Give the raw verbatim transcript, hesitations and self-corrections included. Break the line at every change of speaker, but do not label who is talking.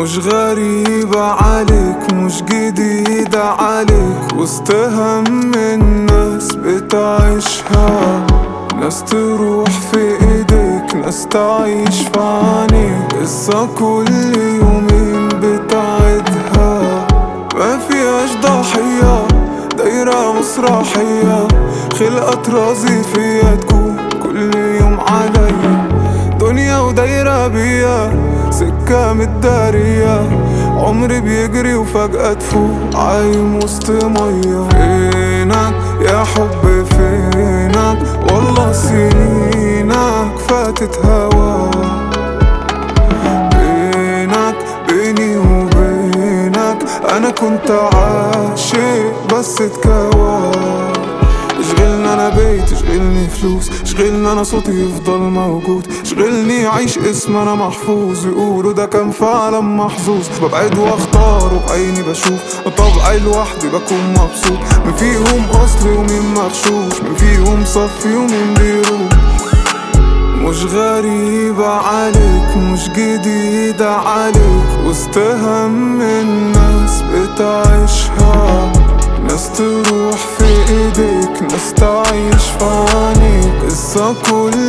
مش غريبة عليك، مش جديدة عليك، وسط هم الناس بتعيشها. ناس تروح في ايديك، ناس تعيش في عينيك، قصة كل يومين بتعيدها. ما فيهاش ضحية، دايرة مسرحية، خلقة رازي فيا تكون كل يوم عليا. دنيا ودايرة بيا، سكة متدارية، عمري بيجري وفجأة تفوق عايم وسط مية. فينك يا حب فينك، والله سنينك فاتت هوا. بينك بيني وبينك أنا كنت عاشق بس اتكوى. اشغلني انا بيت، اشغلني فلوس، اشغلني انا صوتي يفضل موجود، اشغلني عيش اسم انا محفوظ، يقولوا ده كان فعلا محظوظ. ببعد واختار وبعيني بشوف، وطبعي لوحدي بكون مبسوط. مين فيهم اصلي ومين مغشوش، مين فيهم صفي ومين بيروح. مش غريبة عليك، مش جديدة عليك، وسط هم الناس بتعيشها. ناس تروح في ايديك، ناس تعيش في عينيك، قصة كل